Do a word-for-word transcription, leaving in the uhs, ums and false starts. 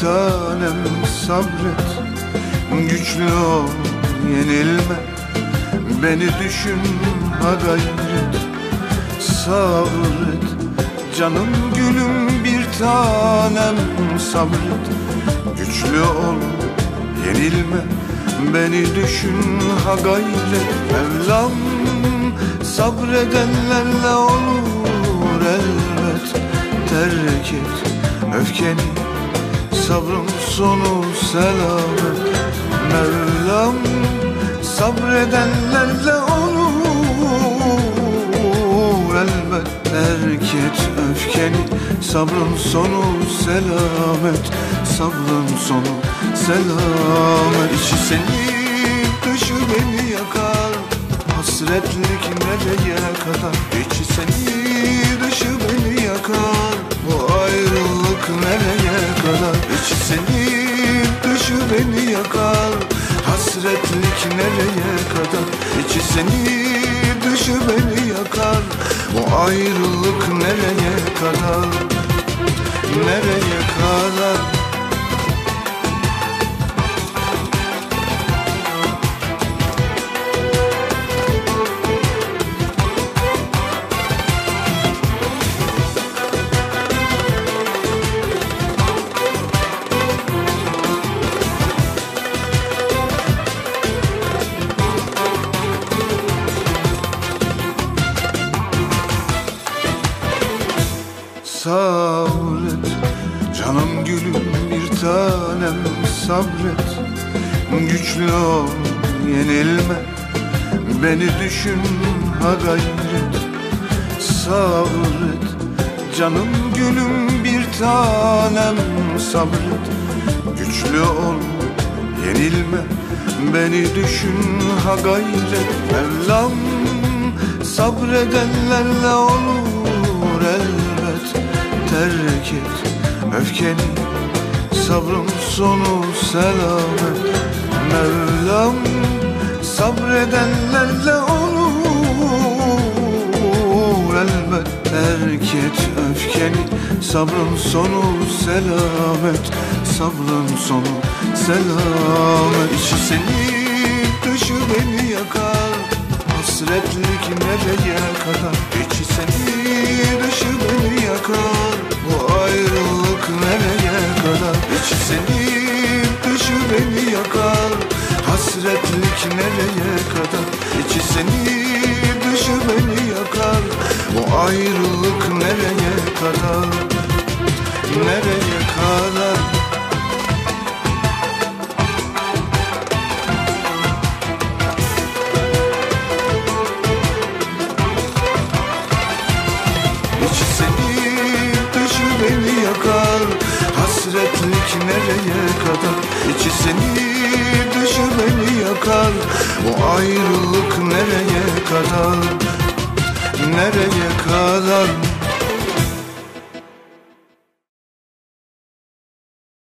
tanem sabret. Güçlü ol, yenilme, beni düşün ha gayret. Sabret canım gülüm bir tanem sabret. Güçlü ol, yenilme, beni düşün ha gayret. Mevlam sabredenlerle olur elbet. Terk et öfkeni, sabrın sonu selamet. Mevlam sabredenlerle olur elbet. Terk et öfkeni, sabrın sonu selamet. Sabrın sonu selamet. İçi seni, dışı beni yakar. Hasretlik nereye kadar? İçi seni, dışı beni yakar. Bu ayrılık nereye kadar? İçi seni, dışı beni yakar. Hasretlik nereye kadar? İçi seni, dışı beni yakar. Bu ayrılık nereye kadar? Nereye kadar? Sabret canım gülüm bir tanem sabret. Güçlü ol, yenilme, beni düşün ha gayret. Sabret canım gülüm bir tanem sabret. Güçlü ol, yenilme, beni düşün ha gayret. Mevlam sabredenlerle olur elbet. Terk et öfkeni, sabrın sonu selamet. Mevlam sabredenlerle olur elbet. Terk et öfkeni, sabrın sonu selamet. Sabrın sonu selamet. İçi seni, dışı beni yakar. Hasretlik nereye kadar? İçi seni, dışı beni yakar. Bu ayrılık nereye kadar? İçi seni, dışı beni yakar. Hasretlik nereye kadar? İçi seni, dışı beni yakar. Bu ayrılık nereye kadar? Nereye kadar? İçi seni, dışı beni yakar. Hasretlik nereye kadar? İçi seni, dışı beni yakar. Bu ayrılık nereye kadar? Nereye